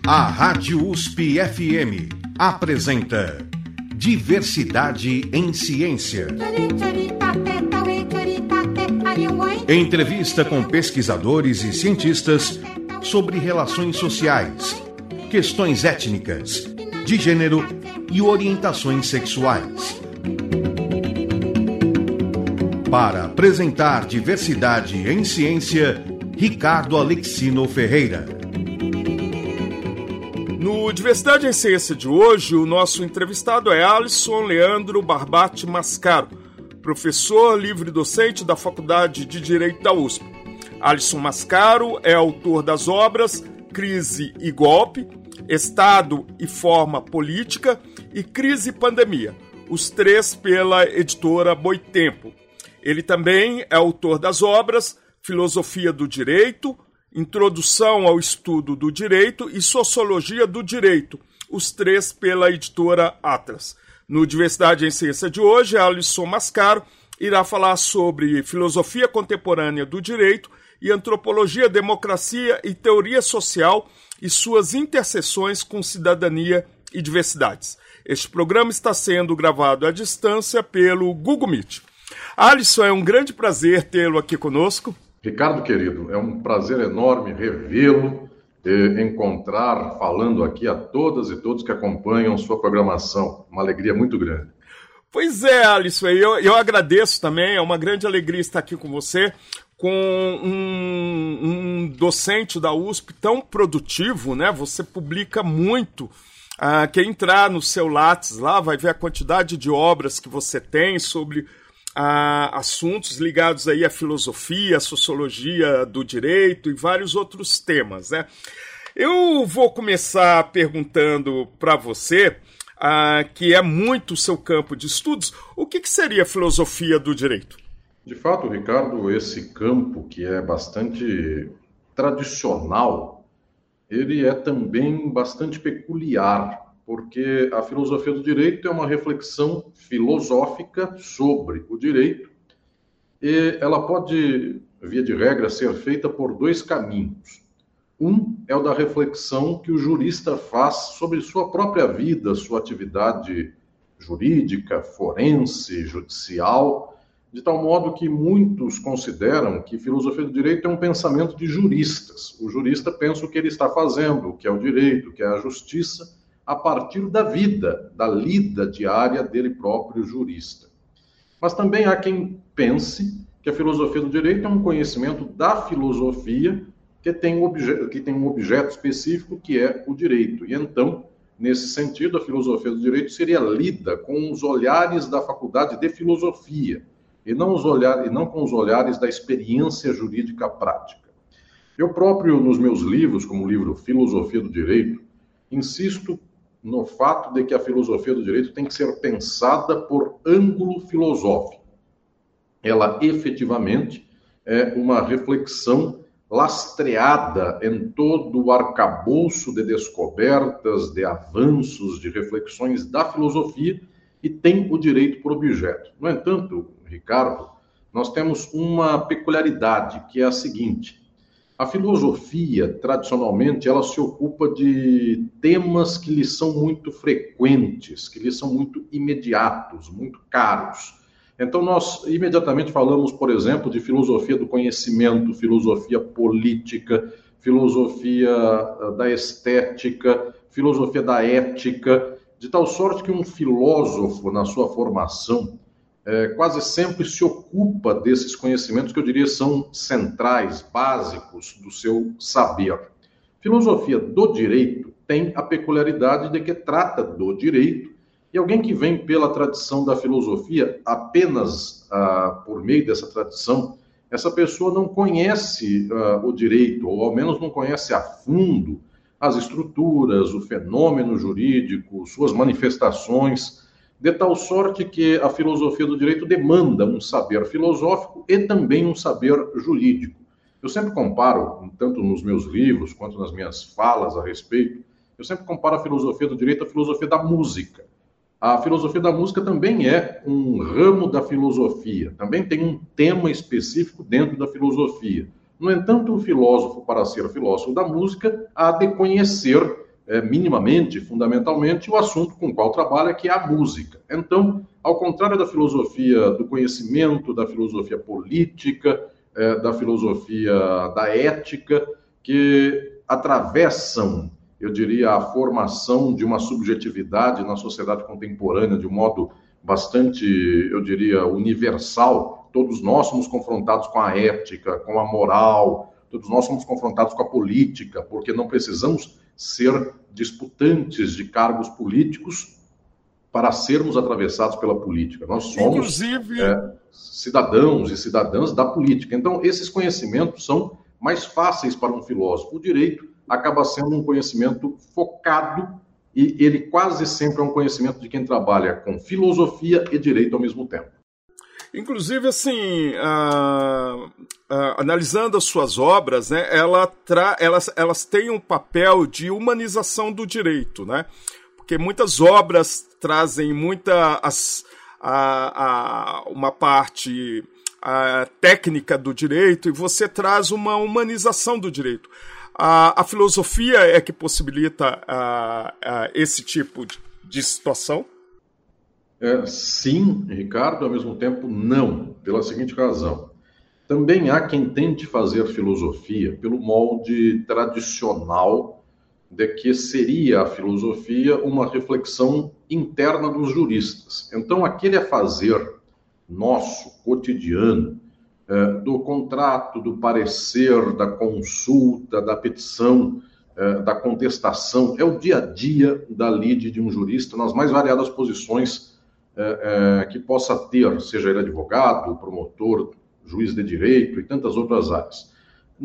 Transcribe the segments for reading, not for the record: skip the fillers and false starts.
A Rádio USP-FM apresenta Diversidade em Ciência. Entrevista com pesquisadores e cientistas sobre relações sociais, questões étnicas, de gênero e orientações sexuais. Para apresentar Diversidade em Ciência, Ricardo Alexino Ferreira. No Diversidade em Ciência de hoje, o nosso entrevistado é Alisson Leandro Barbati Mascaro, professor livre-docente da Faculdade de Direito da USP. Alisson Mascaro é autor das obras Crise e Golpe, Estado e Forma Política e Crise e Pandemia, os três pela editora Boitempo. Ele também é autor das obras Filosofia do Direito, Introdução ao Estudo do Direito e Sociologia do Direito, os três pela editora Atlas. No Diversidade em Ciência de hoje, Alisson Mascaro irá falar sobre filosofia contemporânea do direito e antropologia, democracia e teoria social e suas interseções com cidadania e diversidades. Este programa está sendo gravado à distância pelo Google Meet. Alisson, é um grande prazer tê-lo aqui conosco. Ricardo, querido, é um prazer enorme revê-lo, encontrar, falando aqui a todas e todos que acompanham sua programação. Uma alegria muito grande. Pois é, Alisson, eu agradeço também, é uma grande alegria estar aqui com você, com um docente da USP tão produtivo, né? Você publica muito. Quem entrar no seu Lattes lá vai ver a quantidade de obras que você tem sobre assuntos ligados aí à filosofia, à sociologia do direito e vários outros temas, né? Eu vou começar perguntando para você, que é muito o seu campo de estudos, o que seria a filosofia do direito? De fato, Ricardo, esse campo que é bastante tradicional, ele é também bastante peculiar, porque a filosofia do direito é uma reflexão filosófica sobre o direito e ela pode, via de regra, ser feita por dois caminhos. Um é o da reflexão que o jurista faz sobre sua própria vida, sua atividade jurídica, forense, judicial, de tal modo que muitos consideram que filosofia do direito é um pensamento de juristas. O jurista pensa o que ele está fazendo, o que é o direito, o que é a justiça, a partir da vida, da lida diária dele próprio jurista. Mas também há quem pense que a filosofia do direito é um conhecimento da filosofia que tem um objeto específico que é o direito. E então, nesse sentido, a filosofia do direito seria lida com os olhares da faculdade de filosofia e não com os olhares da experiência jurídica prática. Eu próprio, nos meus livros, como o livro Filosofia do Direito, insisto no fato de que a filosofia do direito tem que ser pensada por ângulo filosófico. Ela, efetivamente, é uma reflexão lastreada em todo o arcabouço de descobertas, de avanços, de reflexões da filosofia e tem o direito por objeto. No entanto, Ricardo, nós temos uma peculiaridade, que é a seguinte: a filosofia, tradicionalmente, ela se ocupa de temas que lhe são muito frequentes, que lhe são muito imediatos, muito caros. Então, nós imediatamente falamos, por exemplo, de filosofia do conhecimento, filosofia política, filosofia da estética, filosofia da ética, de tal sorte que um filósofo, na sua formação, quase sempre se ocupa desses conhecimentos que eu diria são centrais, básicos do seu saber. Filosofia do direito tem a peculiaridade de que trata do direito, e alguém que vem pela tradição da filosofia apenas por meio dessa tradição, essa pessoa não conhece o direito, ou ao menos não conhece a fundo as estruturas, o fenômeno jurídico, suas manifestações, de tal sorte que a filosofia do direito demanda um saber filosófico e também um saber jurídico. Eu sempre comparo, tanto nos meus livros quanto nas minhas falas a respeito, eu sempre comparo a filosofia do direito à filosofia da música. A filosofia da música também é um ramo da filosofia, também tem um tema específico dentro da filosofia. No entanto, o filósofo, para ser filósofo da música, há de conhecer minimamente, fundamentalmente, o assunto com o qual trabalha, que é a música. Então, ao contrário da filosofia do conhecimento, da filosofia política, da filosofia da ética, que atravessam, eu diria, a formação de uma subjetividade na sociedade contemporânea de um modo bastante, eu diria, universal. Todos nós somos confrontados com a ética, com a moral, todos nós somos confrontados com a política, porque não precisamos ser disputantes de cargos políticos para sermos atravessados pela política. Nós somos cidadãos e cidadãs da política. Então, esses conhecimentos são mais fáceis para um filósofo. O direito acaba sendo um conhecimento focado e ele quase sempre é um conhecimento de quem trabalha com filosofia e direito ao mesmo tempo. Inclusive, assim, analisando as suas obras, né, elas têm um papel de humanização do direito, né? Porque muitas obras trazem uma parte técnica do direito e você traz uma humanização do direito. A filosofia é que possibilita esse tipo de situação? Sim, Ricardo, ao mesmo tempo não, pela seguinte razão. Também há quem tente fazer filosofia pelo molde tradicional de que seria a filosofia uma reflexão interna dos juristas. Então, aquele fazer nosso, cotidiano, do contrato, do parecer, da consulta, da petição, da contestação, é o dia a dia da lide de um jurista nas mais variadas posições que possa ter, seja ele advogado, promotor, juiz de direito e tantas outras áreas.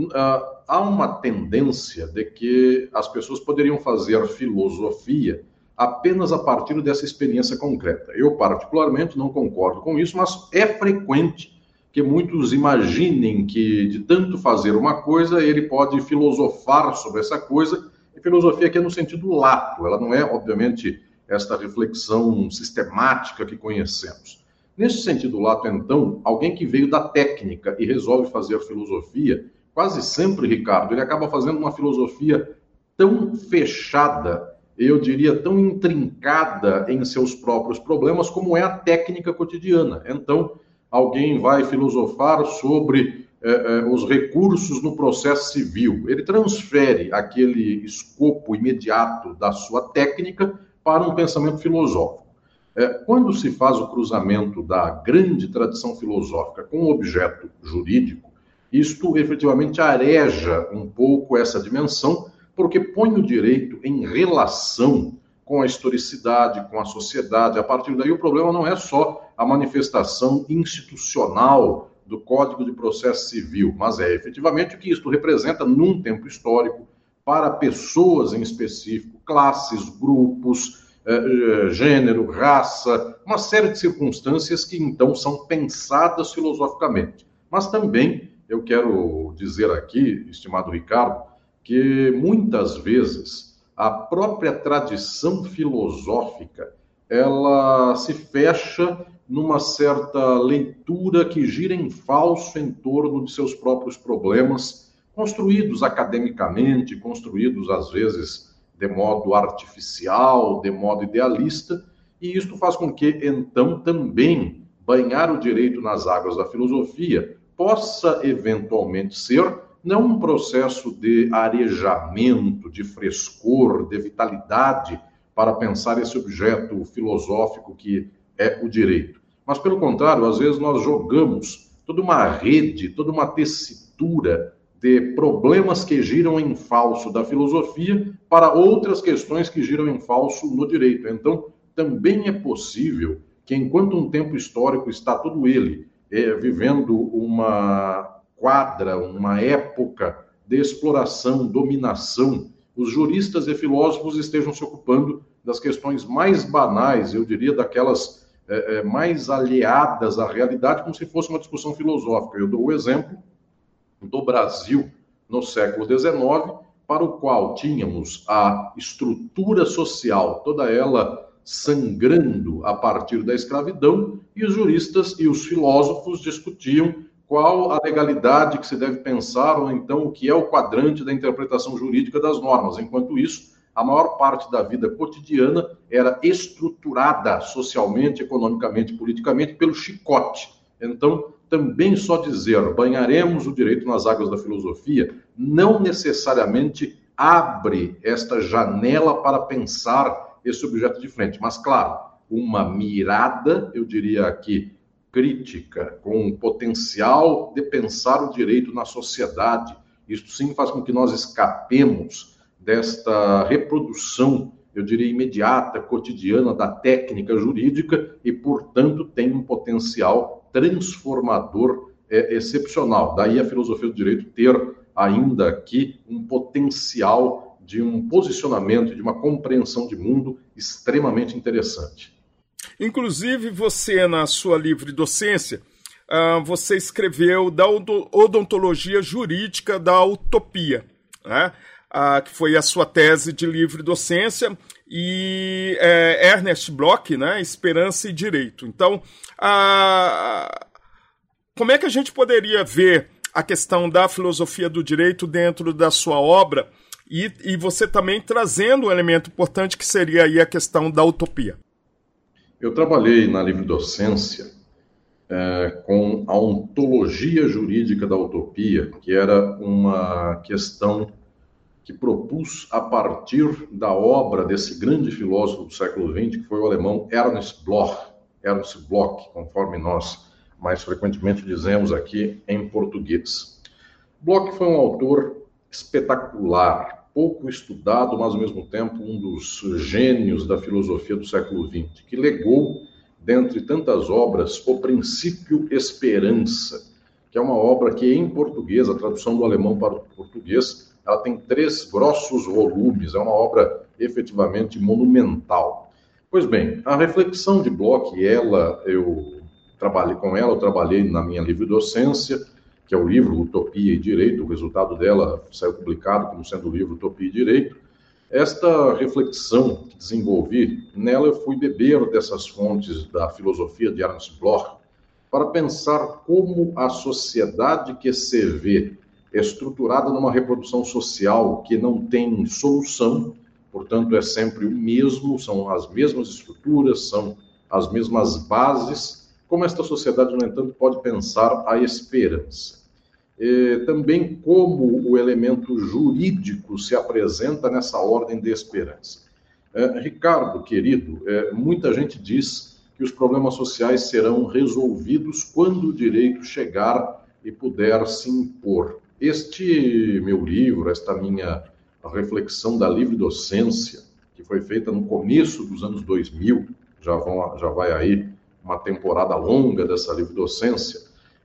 Há uma tendência de que as pessoas poderiam fazer filosofia apenas a partir dessa experiência concreta. Eu, particularmente, não concordo com isso, mas é frequente que muitos imaginem que, de tanto fazer uma coisa, ele pode filosofar sobre essa coisa, e filosofia aqui é no sentido lato, ela não é, obviamente, esta reflexão sistemática que conhecemos. Nesse sentido lato, então, alguém que veio da técnica e resolve fazer filosofia, quase sempre, Ricardo, ele acaba fazendo uma filosofia tão fechada, eu diria tão intrincada em seus próprios problemas, como é a técnica cotidiana. Então, alguém vai filosofar sobre os recursos no processo civil. Ele transfere aquele escopo imediato da sua técnica para um pensamento filosófico. Quando se faz o cruzamento da grande tradição filosófica com o objeto jurídico, isto efetivamente areja um pouco essa dimensão, porque põe o direito em relação com a historicidade, com a sociedade. A partir daí, o problema não é só a manifestação institucional do Código de Processo Civil, mas é efetivamente o que isto representa num tempo histórico para pessoas em específico, classes, grupos, gênero, raça, uma série de circunstâncias que então são pensadas filosoficamente. Mas também, eu quero dizer aqui, estimado Ricardo, que muitas vezes a própria tradição filosófica, ela se fecha numa certa leitura que gira em falso em torno de seus próprios problemas, construídos academicamente, construídos às vezes de modo artificial, de modo idealista, e isto faz com que, então, também banhar o direito nas águas da filosofia possa eventualmente ser não um processo de arejamento, de frescor, de vitalidade para pensar esse objeto filosófico que é o direito. Mas, pelo contrário, às vezes nós jogamos toda uma rede, toda uma tessitura de problemas que giram em falso da filosofia para outras questões que giram em falso no direito. Então, também é possível que, enquanto um tempo histórico está todo ele vivendo uma quadra, uma época de exploração, dominação, os juristas e filósofos estejam se ocupando das questões mais banais, eu diria daquelas mais alheadas à realidade, como se fosse uma discussão filosófica. Eu dou o exemplo do Brasil no século XIX, para o qual tínhamos a estrutura social, toda ela sangrando a partir da escravidão, e os juristas e os filósofos discutiam qual a legalidade que se deve pensar, ou então o que é o quadrante da interpretação jurídica das normas. Enquanto isso, a maior parte da vida cotidiana era estruturada socialmente, economicamente, politicamente pelo chicote. Então, também só dizer banharemos o direito nas águas da filosofia não necessariamente abre esta janela para pensar esse objeto de frente. Mas, claro, uma mirada, eu diria aqui, crítica, com potencial de pensar o direito na sociedade. Isto sim faz com que nós escapemos desta reprodução, eu diria, imediata, cotidiana da técnica jurídica e, portanto, tem um potencial transformador excepcional. Daí a filosofia do direito ter ainda aqui um potencial de um posicionamento, de uma compreensão de mundo extremamente interessante. Inclusive, você, na sua livre docência, você escreveu da odontologia jurídica da utopia, né? Que foi a sua tese de livre docência, e Ernest Bloch, né? Esperança e Direito. Então, como é que a gente poderia ver a questão da filosofia do direito dentro da sua obra, e você também trazendo um elemento importante que seria aí a questão da utopia? Eu trabalhei na livre docência com a ontologia jurídica da utopia, que era uma questão que propus a partir da obra desse grande filósofo do século XX, que foi o alemão Ernst Bloch, conforme nós mais frequentemente dizemos aqui em português. Bloch foi um autor espetacular, pouco estudado, mas ao mesmo tempo um dos gênios da filosofia do século XX, que legou, dentre tantas obras, o Princípio Esperança, que é uma obra que em português, a tradução do alemão para o português, ela tem 3 grossos volumes, é uma obra efetivamente monumental. Pois bem, a reflexão de Bloch, eu trabalhei na minha livre docência, que é o livro Utopia e Direito, o resultado dela saiu publicado como sendo o livro Utopia e Direito. Esta reflexão que desenvolvi, nela eu fui beber dessas fontes da filosofia de Ernst Bloch para pensar como a sociedade que se vê estruturada numa reprodução social que não tem solução, portanto é sempre o mesmo, são as mesmas estruturas, são as mesmas bases, como esta sociedade, no entanto, pode pensar a esperança. Também como o elemento jurídico se apresenta nessa ordem de esperança. Ricardo, querido, muita gente diz que os problemas sociais serão resolvidos quando o direito chegar e puder se impor. Este meu livro, esta minha reflexão da livre docência, que foi feita no começo dos anos 2000, já vai aí uma temporada longa dessa livre docência,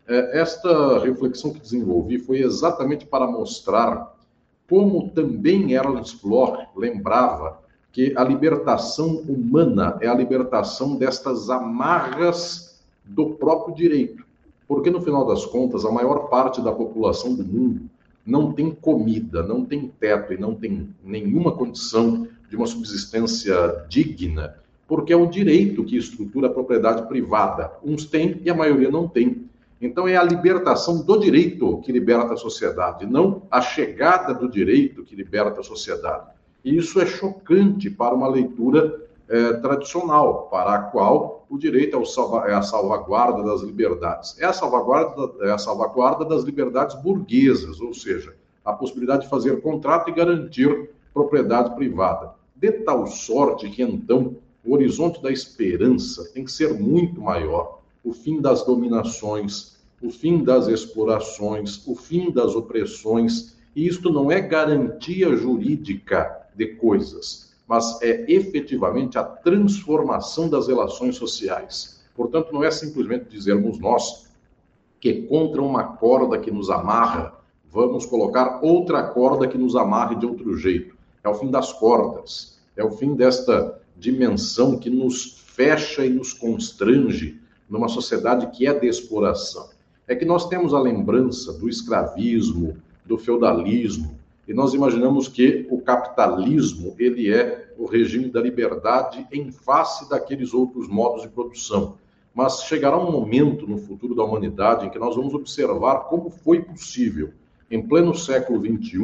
esta reflexão que desenvolvi foi exatamente para mostrar como também Ernst Bloch lembrava que a libertação humana é a libertação destas amarras do próprio direito. Porque, no final das contas, a maior parte da população do mundo não tem comida, não tem teto e não tem nenhuma condição de uma subsistência digna, porque é o direito que estrutura a propriedade privada. Uns têm e a maioria não tem. Então é a libertação do direito que liberta a sociedade, não a chegada do direito que liberta a sociedade. E isso é chocante para uma leitura tradicional, para a qual o direito é a salvaguarda das liberdades. É a salvaguarda das liberdades burguesas, ou seja, a possibilidade de fazer contrato e garantir propriedade privada. De tal sorte que, então, o horizonte da esperança tem que ser muito maior. O fim das dominações, o fim das explorações, o fim das opressões. E isto não é garantia jurídica de coisas, mas é efetivamente a transformação das relações sociais. Portanto, não é simplesmente dizermos nós que contra uma corda que nos amarra, vamos colocar outra corda que nos amarre de outro jeito. É o fim das cordas, é o fim desta dimensão que nos fecha e nos constrange numa sociedade que é de exploração. É que nós temos a lembrança do escravismo, do feudalismo, e nós imaginamos que o capitalismo, ele é o regime da liberdade em face daqueles outros modos de produção. Mas chegará um momento no futuro da humanidade em que nós vamos observar como foi possível, em pleno século XXI,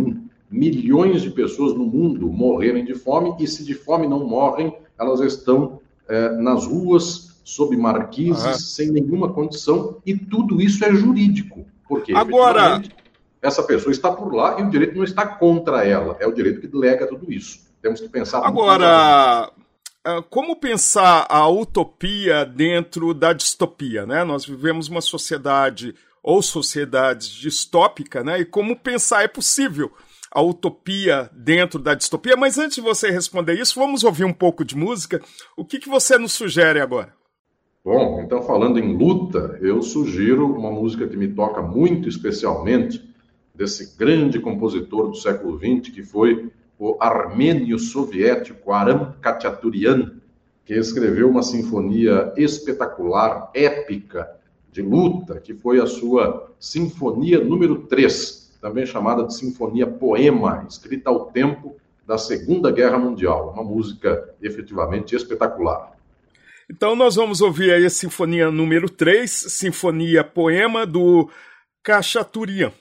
milhões de pessoas no mundo morrerem de fome, e se de fome não morrem, elas estão nas ruas, sob marquises, sem nenhuma condição, e tudo isso é jurídico, porque agora essa pessoa está por lá e o direito não está contra ela, é o direito que delega tudo isso. Temos que pensar... Agora, como pensar a utopia dentro da distopia, né? Nós vivemos uma sociedade ou sociedades distópica, né? E como pensar é possível a utopia dentro da distopia? Mas antes de você responder isso, vamos ouvir um pouco de música. O que você nos sugere agora? Bom, então falando em luta, eu sugiro uma música que me toca muito especialmente, desse grande compositor do século XX, que foi o armênio soviético Aram Khachaturian, que escreveu uma sinfonia espetacular, épica, de luta, que foi a sua Sinfonia número 3, também chamada de Sinfonia Poema, escrita ao tempo da Segunda Guerra Mundial. Uma música efetivamente espetacular. Então nós vamos ouvir aí a Sinfonia número 3, Sinfonia Poema, do Khachaturian.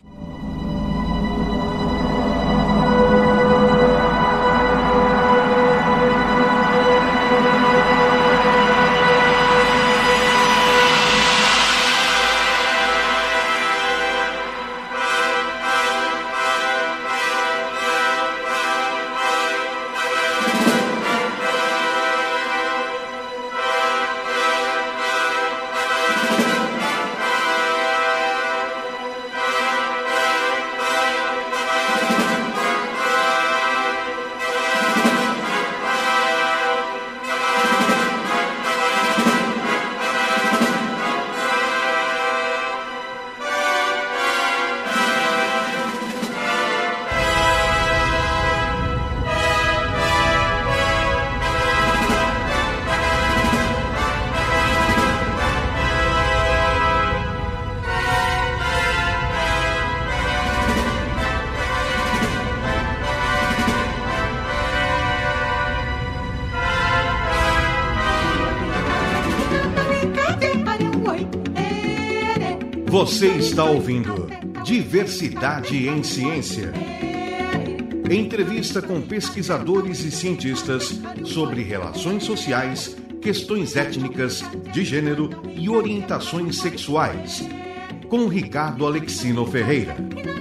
Você está ouvindo Diversidade em Ciência. Entrevista com pesquisadores e cientistas sobre relações sociais, questões étnicas, de gênero e orientações sexuais. Com Ricardo Alexino Ferreira.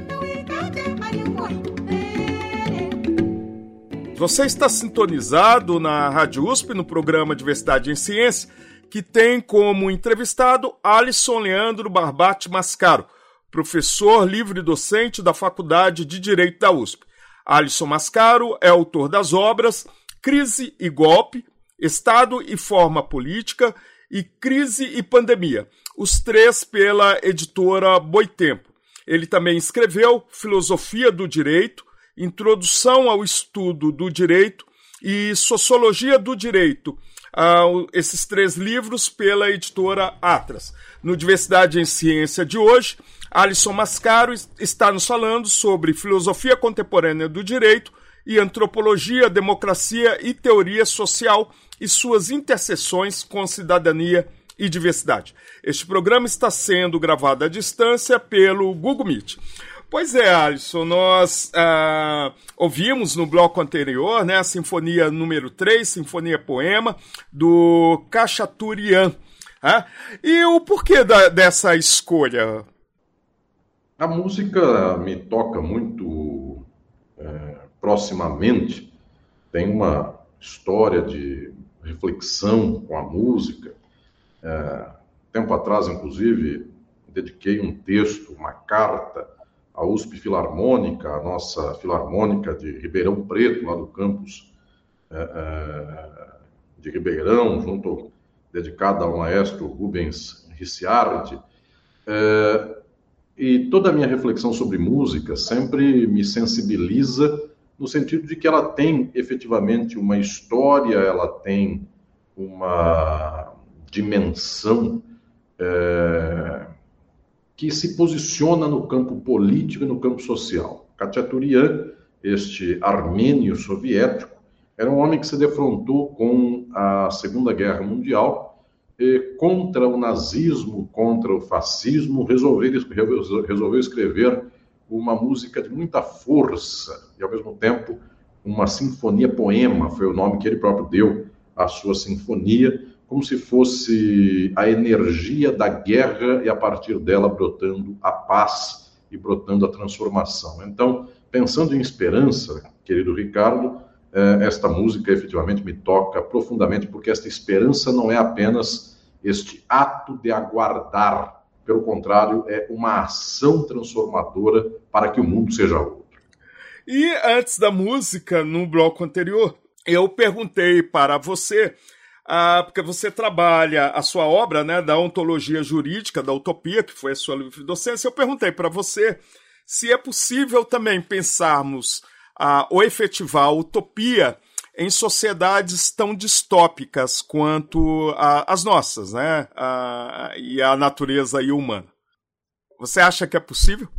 Você está sintonizado na Rádio USP, no programa Diversidade em Ciência, que tem como entrevistado Alisson Leandro Barbati Mascaro, professor livre-docente da Faculdade de Direito da USP. Alisson Mascaro é autor das obras Crise e Golpe, Estado e Forma Política e Crise e Pandemia, os três pela editora Boitempo. Ele também escreveu Filosofia do Direito, Introdução ao Estudo do Direito e Sociologia do Direito, esses três livros pela editora Atlas. No Diversidade em Ciência de hoje, Alisson Mascaro está nos falando sobre filosofia contemporânea do direito e antropologia, democracia e teoria social e suas interseções com cidadania e diversidade. Este programa está sendo gravado à distância pelo Google Meet. Pois é, Alisson, nós ouvimos no bloco anterior, né, a Sinfonia número 3, Sinfonia Poema, do Khachaturian. E o porquê dessa escolha? A música me toca muito proximamente. Tem uma história de reflexão com a música. Tempo atrás, inclusive, dediquei um texto, uma carta, a USP Filarmônica, a nossa Filarmônica de Ribeirão Preto, lá do campus de Ribeirão, dedicada ao maestro Rubens Ricciardi. E toda a minha reflexão sobre música sempre me sensibiliza no sentido de que ela tem efetivamente uma história, ela tem uma dimensão que se posiciona no campo político e no campo social. Khachaturian, este armênio soviético, era um homem que se defrontou com a Segunda Guerra Mundial contra o nazismo, contra o fascismo, resolveu escrever uma música de muita força e, ao mesmo tempo, uma sinfonia-poema, foi o nome que ele próprio deu à sua sinfonia, como se fosse a energia da guerra e, a partir dela, brotando a paz e brotando a transformação. Então, pensando em esperança, querido Ricardo, esta música efetivamente me toca profundamente, porque esta esperança não é apenas este ato de aguardar, pelo contrário, é uma ação transformadora para que o mundo seja outro. E antes da música, no bloco anterior, eu perguntei para você, porque você trabalha a sua obra, né, da ontologia jurídica, da utopia, que foi a sua livre docência, eu perguntei para você se é possível também pensarmos ou efetivar a utopia em sociedades tão distópicas quanto as nossas, né? E a natureza e humana. Você acha que é possível?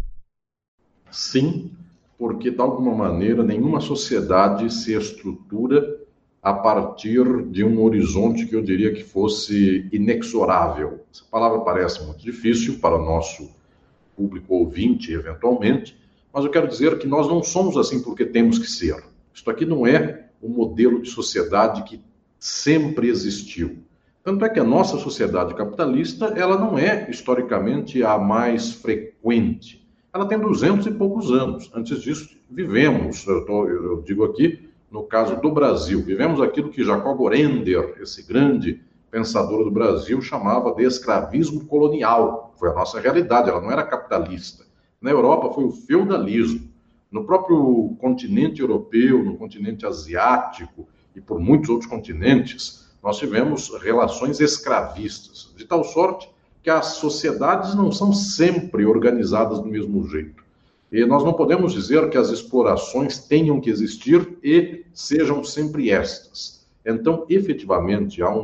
Sim, porque de alguma maneira nenhuma sociedade se estrutura a partir de um horizonte que eu diria que fosse inexorável. Essa palavra parece muito difícil para o nosso público ouvinte, eventualmente, mas eu quero dizer que nós não somos assim porque temos que ser. Isto aqui não é o modelo de sociedade que sempre existiu. Tanto é que a nossa sociedade capitalista, ela não é historicamente a mais frequente. Ela tem 200 e poucos anos. Antes disso, vivemos, eu digo aqui, no caso do Brasil, vivemos aquilo que Jacob Borender, esse grande pensador do Brasil, chamava de escravismo colonial. Foi a nossa realidade, ela não era capitalista. Na Europa foi o feudalismo. No próprio continente europeu, no continente asiático e por muitos outros continentes, nós tivemos relações escravistas, de tal sorte que as sociedades não são sempre organizadas do mesmo jeito. E nós não podemos dizer que as explorações tenham que existir e sejam sempre estas. Então, efetivamente, há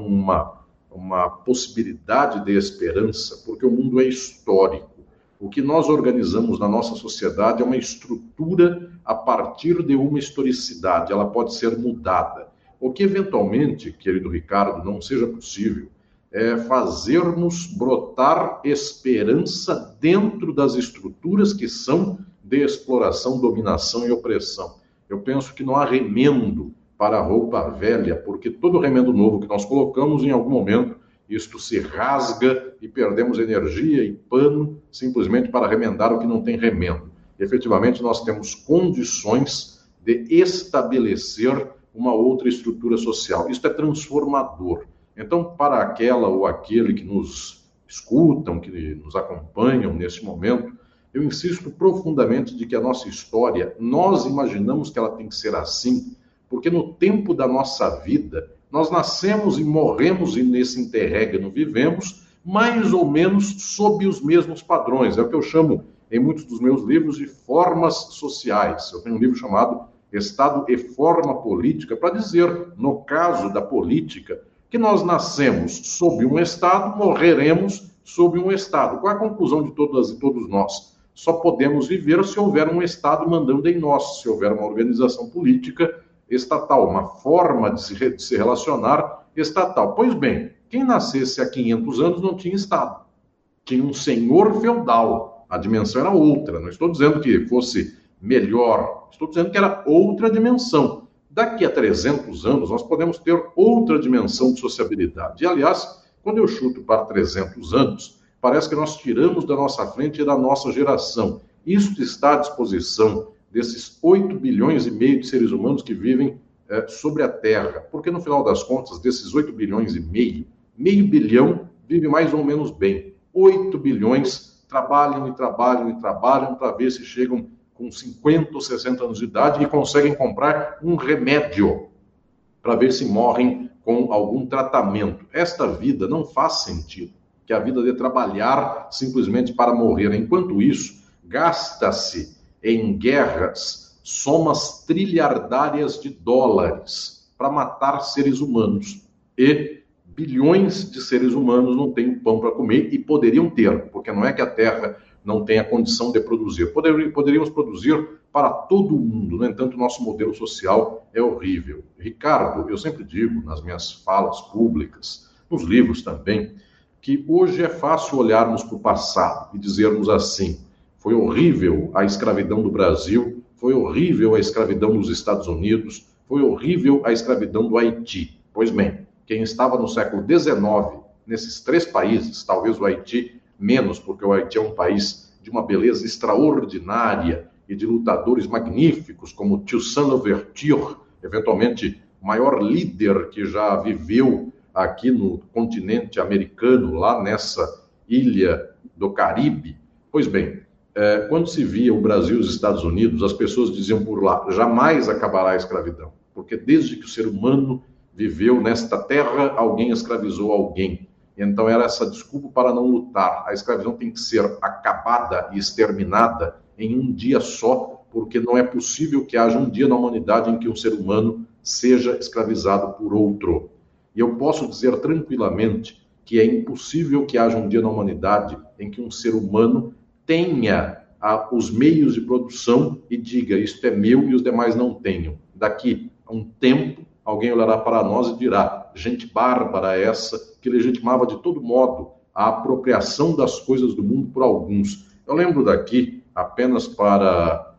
uma possibilidade de esperança, porque o mundo é histórico. O que nós organizamos na nossa sociedade é uma estrutura a partir de uma historicidade, ela pode ser mudada. O que eventualmente, querido Ricardo, não seja possível é fazermos brotar esperança dentro das estruturas que são de exploração, dominação e opressão. Eu penso que não há remendo para a roupa velha, porque todo remendo novo que nós colocamos, em algum momento, isto se rasga e perdemos energia e pano simplesmente para remendar o que não tem remendo. Efetivamente, nós temos condições de estabelecer uma outra estrutura social. Isso é transformador. Então, para aquela ou aquele que nos escutam, que nos acompanham nesse momento, eu insisto profundamente de que a nossa história, nós imaginamos que ela tem que ser assim, porque no tempo da nossa vida, nós nascemos e morremos e nesse interregno vivemos, mais ou menos sob os mesmos padrões. É o que eu chamo, em muitos dos meus livros, de formas sociais. Eu tenho um livro chamado Estado e Forma Política, para dizer, no caso da política, que nós nascemos sob um Estado, morreremos sob um Estado. Qual é a conclusão de todas e todos nós? Só podemos viver se houver um Estado mandando em nós, se houver uma organização política estatal, uma forma de se relacionar estatal. Pois bem, quem nascesse há 500 anos não tinha Estado. Tinha um senhor feudal. A dimensão era outra. Não estou dizendo que fosse melhor, estou dizendo que era outra dimensão. Daqui a 300 anos, nós podemos ter outra dimensão de sociabilidade. E, aliás, quando eu chuto para 300 anos, parece que nós tiramos da nossa frente e da nossa geração. Isso está à disposição desses 8 bilhões e meio de seres humanos que vivem sobre a Terra. Porque, no final das contas, desses 8 bilhões e meio bilhão vive mais ou menos bem. 8 bilhões trabalham para ver se chegam com 50 ou 60 anos de idade e conseguem comprar um remédio para ver se morrem com algum tratamento. Esta vida não faz sentido, que é a vida de trabalhar simplesmente para morrer. Enquanto isso, gasta-se em guerras somas trilhardárias de dólares para matar seres humanos. E bilhões de seres humanos não têm pão para comer e poderiam ter, porque não é que a Terra não tem a condição de produzir. Poderíamos produzir para todo mundo. No entanto, o nosso modelo social é horrível. Ricardo, eu sempre digo nas minhas falas públicas, nos livros também, que hoje é fácil olharmos para o passado e dizermos assim: Foi horrível a escravidão do Brasil, foi horrível a escravidão dos Estados Unidos, foi horrível a escravidão do Haiti. Pois bem, quem estava no século XIX, nesses 3 países, talvez o Haiti menos, porque o Haiti é um país de uma beleza extraordinária e de lutadores magníficos, como Toussaint Louverture, eventualmente o maior líder que já viveu aqui no continente americano, lá nessa ilha do Caribe. Pois bem, quando se via o Brasil e os Estados Unidos, as pessoas diziam por lá, jamais acabará a escravidão, porque desde que o ser humano viveu nesta terra, alguém escravizou alguém. Então era essa desculpa para não lutar. A escravidão tem que ser acabada e exterminada em um dia só, porque não é possível que haja um dia na humanidade em que um ser humano seja escravizado por outro. E eu posso dizer tranquilamente que é impossível que haja um dia na humanidade em que um ser humano tenha os meios de produção e diga, isto é meu e os demais não tenham. Daqui a um tempo, alguém olhará para nós e dirá, gente bárbara essa, que legitimava de todo modo a apropriação das coisas do mundo por alguns. Eu lembro daqui, apenas para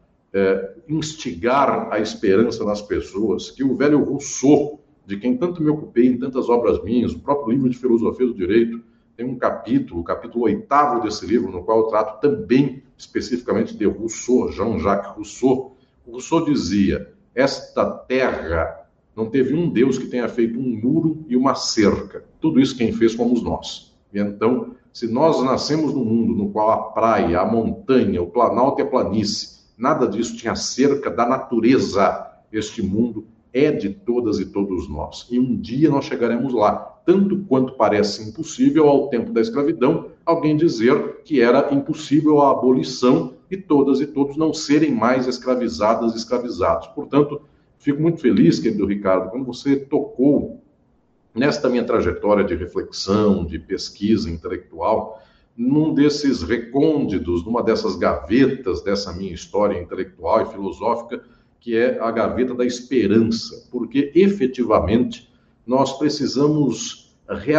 instigar a esperança nas pessoas, que o velho Rousseau, de quem tanto me ocupei em tantas obras minhas, o próprio livro de Filosofia do Direito, tem um capítulo, o capítulo 8º desse livro, no qual eu trato também especificamente de Rousseau, Jean-Jacques Rousseau. Rousseau dizia, esta terra não teve um Deus que tenha feito um muro e uma cerca. Tudo isso quem fez fomos nós. E então, se nós nascemos num mundo no qual a praia, a montanha, o planalto e a planície, nada disso tinha cerca da natureza, este mundo é de todas e todos nós. E um dia nós chegaremos lá, tanto quanto parece impossível ao tempo da escravidão, alguém dizer que era impossível a abolição e todas e todos não serem mais escravizadas e escravizados. Portanto, fico muito feliz, querido Ricardo, quando você tocou nesta minha trajetória de reflexão, de pesquisa intelectual, num desses recônditos, numa dessas gavetas dessa minha história intelectual e filosófica, que é a gaveta da esperança, porque efetivamente nós precisamos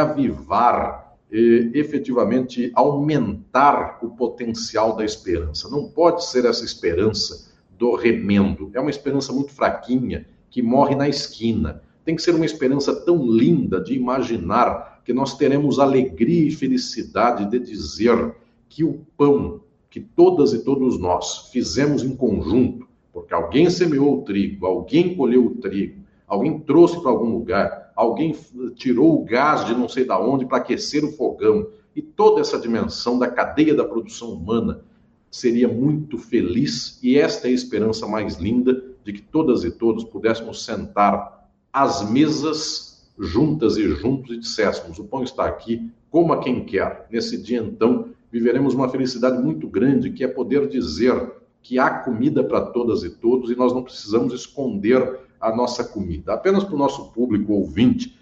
reavivar, efetivamente aumentar o potencial da esperança. Não pode ser essa esperança do remendo. É uma esperança muito fraquinha, que morre na esquina. Tem que ser uma esperança tão linda de imaginar que nós teremos alegria e felicidade de dizer que o pão que todas e todos nós fizemos em conjunto, porque alguém semeou o trigo, alguém colheu o trigo, alguém trouxe para algum lugar, alguém tirou o gás de não sei de onde para aquecer o fogão, e toda essa dimensão da cadeia da produção humana seria muito feliz, e esta é a esperança mais linda de que todas e todos pudéssemos sentar às mesas juntas e juntos e disséssemos, o pão está aqui, coma quem quer. Nesse dia, então, viveremos uma felicidade muito grande, que é poder dizer que há comida para todas e todos e nós não precisamos esconder a nossa comida. Apenas para o nosso público ouvinte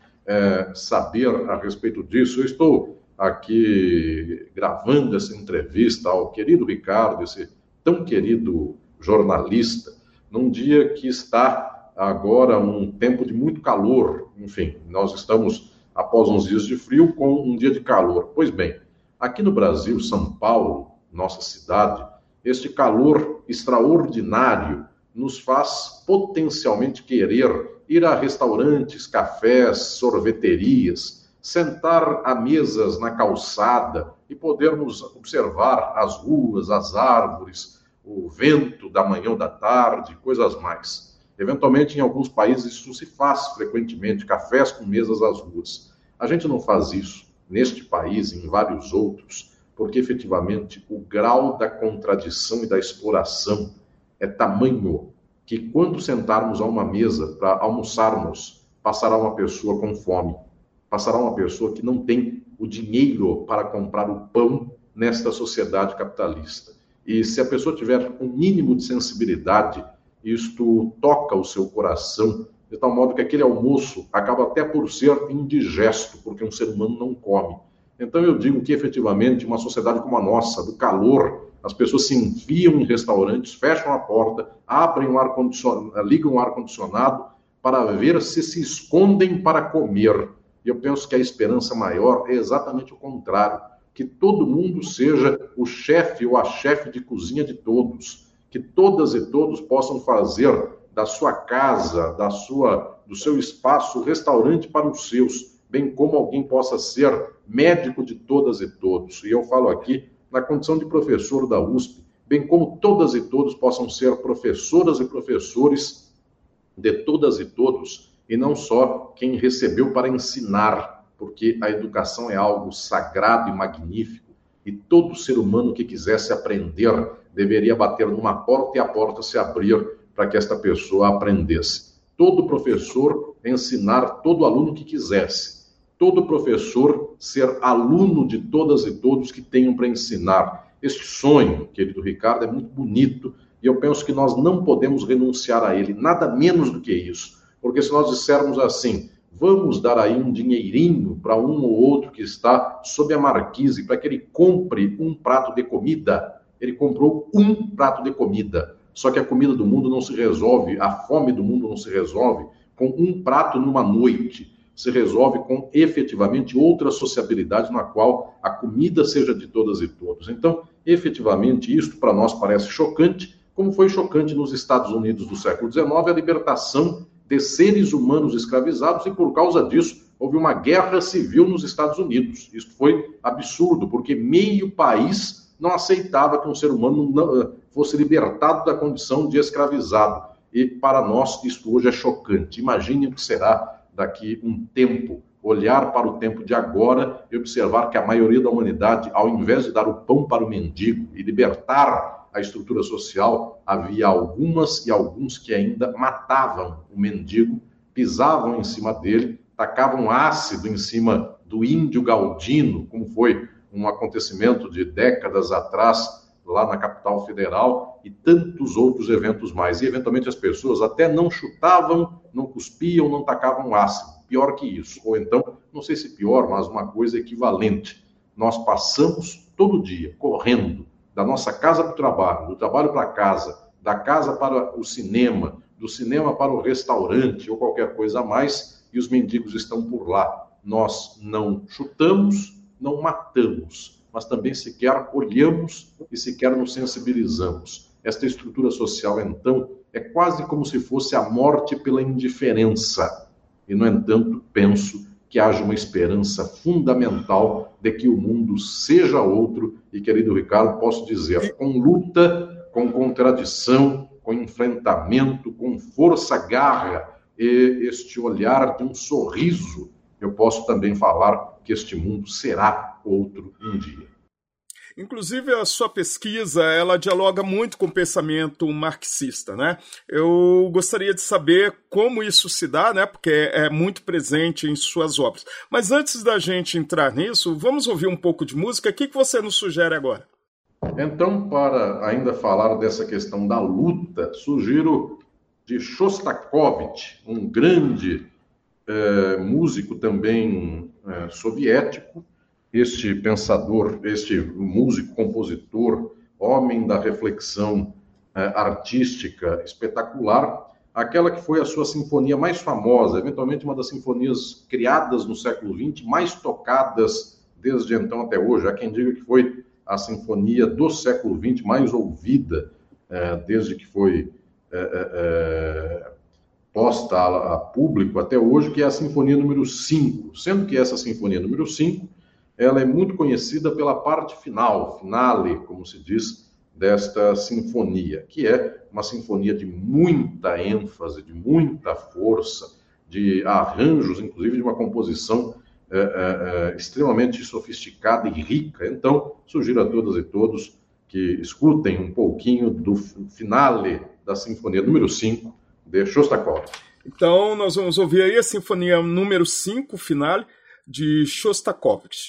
saber a respeito disso, eu estou aqui gravando essa entrevista ao querido Ricardo, esse tão querido jornalista, num dia que está agora um tempo de muito calor. Enfim, nós estamos após uns dias de frio com um dia de calor. Pois bem, aqui no Brasil, São Paulo, nossa cidade, este calor extraordinário nos faz potencialmente querer ir a restaurantes, cafés, sorveterias, sentar a mesas na calçada e podermos observar as ruas, as árvores, o vento da manhã ou da tarde, coisas mais. Eventualmente, em alguns países, isso se faz frequentemente, cafés com mesas às ruas. A gente não faz isso neste país e em vários outros, porque efetivamente o grau da contradição e da exploração é tamanho que quando sentarmos a uma mesa para almoçarmos, passará uma pessoa com fome, passará uma pessoa que não tem o dinheiro para comprar o pão nesta sociedade capitalista. E se a pessoa tiver um mínimo de sensibilidade, isto toca o seu coração, de tal modo que aquele almoço acaba até por ser indigesto, porque um ser humano não come. Então eu digo que, efetivamente, uma sociedade como a nossa, do calor, as pessoas se enfiam em restaurantes, fecham a porta, abrem o ar-condicionado, ligam o ar-condicionado para ver se escondem para comer. E eu penso que a esperança maior é exatamente o contrário. que todo mundo seja o chefe ou a chefe de cozinha de todos, que todas e todos possam fazer da sua casa, do seu espaço, restaurante para os seus, bem como alguém possa ser médico de todas e todos. E eu falo aqui na condição de professor da USP, bem como todas e todos possam ser professoras e professores de todas e todos, e não só quem recebeu para ensinar, porque a educação é algo sagrado e magnífico, e todo ser humano que quisesse aprender deveria bater numa porta e a porta se abrir para que esta pessoa aprendesse. Todo professor ensinar todo aluno que quisesse, todo professor ser aluno de todas e todos que tenham para ensinar. Este sonho, querido Ricardo, é muito bonito, e eu penso que nós não podemos renunciar a ele, nada menos do que isso. Porque se nós dissermos assim, vamos dar aí um dinheirinho para um ou outro que está sob a marquise, para que ele compre um prato de comida, ele comprou um prato de comida. Só que a comida do mundo não se resolve, a fome do mundo não se resolve com um prato numa noite. Se resolve com, efetivamente, outra sociabilidade na qual a comida seja de todas e todos. Então, efetivamente, isto para nós parece chocante, como foi chocante nos Estados Unidos do século XIX, a libertação de seres humanos escravizados, e por causa disso houve uma guerra civil nos Estados Unidos. Isso foi absurdo, porque meio país não aceitava que um ser humano fosse libertado da condição de escravizado. E para nós isto hoje é chocante. Imagine o que será daqui um tempo, olhar para o tempo de agora e observar que a maioria da humanidade, ao invés de dar o pão para o mendigo e libertar a estrutura social, havia algumas e alguns que ainda matavam o mendigo, pisavam em cima dele, tacavam ácido em cima do índio Galdino, como foi um acontecimento de décadas atrás, lá na capital federal, e tantos outros eventos mais. E, eventualmente, as pessoas até não chutavam, não cuspiam, não tacavam ácido. Pior que isso. Ou então, não sei se pior, mas uma coisa equivalente. Nós passamos todo dia correndo da nossa casa para o trabalho, do trabalho para a casa, da casa para o cinema, do cinema para o restaurante ou qualquer coisa a mais, e os mendigos estão por lá. Nós não chutamos, não matamos, mas também sequer olhamos e sequer nos sensibilizamos. Esta estrutura social, então, é quase como se fosse a morte pela indiferença. E, no entanto, penso que haja uma esperança fundamental de que o mundo seja outro, e, querido Ricardo, posso dizer, com luta, com contradição, com enfrentamento, com força, garra, e este olhar de um sorriso, eu posso também falar que este mundo será outro um dia. Inclusive, a sua pesquisa, ela dialoga muito com o pensamento marxista, né? Eu gostaria de saber como isso se dá, né? Porque é muito presente em suas obras. Mas antes da gente entrar nisso, vamos ouvir um pouco de música. O que você nos sugere agora? Então, para ainda falar dessa questão da luta, sugiro de Shostakovich, um grande músico também soviético, este pensador, este músico, compositor, homem da reflexão artística espetacular, aquela que foi a sua sinfonia mais famosa, eventualmente uma das sinfonias criadas no século XX, mais tocadas desde então até hoje. Há quem diga que foi a sinfonia do século XX mais ouvida desde que foi posta a público até hoje, que é a sinfonia número 5, sendo que essa sinfonia número 5 ela é muito conhecida pela parte final, finale, como se diz, desta sinfonia, que é uma sinfonia de muita ênfase, de muita força, de arranjos, inclusive de uma composição extremamente sofisticada e rica. Então, sugiro a todas e todos que escutem um pouquinho do finale da sinfonia número 5 de Shostakovich. Então, nós vamos ouvir aí a sinfonia número 5, finale, de Shostakovich.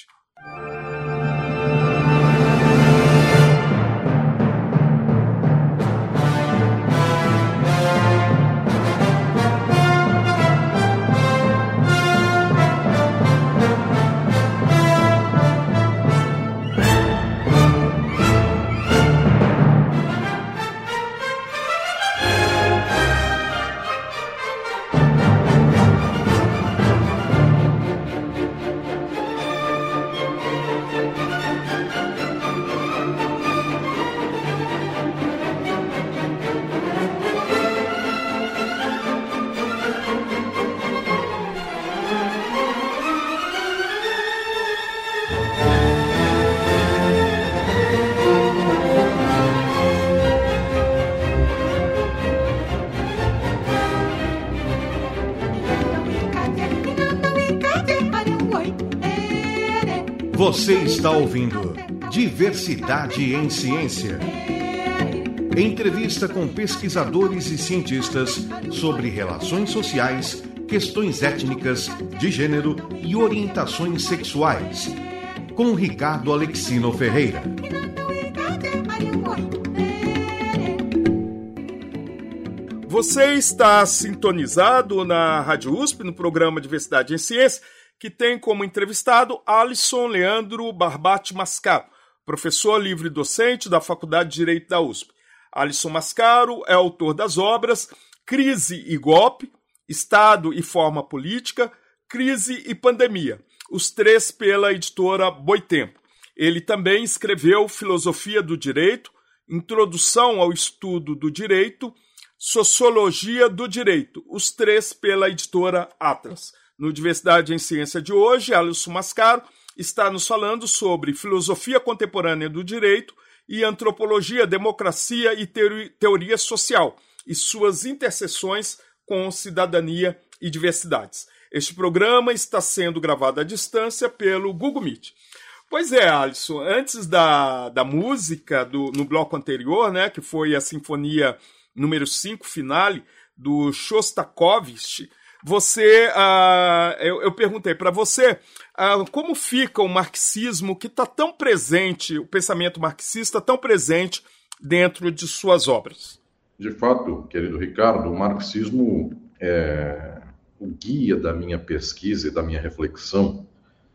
Você está ouvindo Diversidade em Ciência. Entrevista com pesquisadores e cientistas sobre relações sociais, questões étnicas, de gênero e orientações sexuais. Com Ricardo Alexino Ferreira. Você está sintonizado na Rádio USP, no programa Diversidade em Ciência, que tem como entrevistado Alisson Leandro Barbatti Mascaro, professor livre-docente da Faculdade de Direito da USP. Alisson Mascaro é autor das obras Crise e Golpe, Estado e Forma Política, Crise e Pandemia, os três pela editora Boitempo. Ele também escreveu Filosofia do Direito, Introdução ao Estudo do Direito, Sociologia do Direito, os três pela editora Atlas. No Diversidade em Ciência de hoje, Alisson Mascaro está nos falando sobre filosofia contemporânea do direito e antropologia, democracia e teoria social e suas interseções com cidadania e diversidades. Este programa está sendo gravado à distância pelo Google Meet. Pois é, Alisson, antes da música no bloco anterior, né, que foi a Sinfonia número 5, Finale, do Shostakovich, eu perguntei para você como fica o marxismo que está tão presente, o pensamento marxista tão presente dentro de suas obras. De fato, querido Ricardo, o marxismo é o guia da minha pesquisa e da minha reflexão.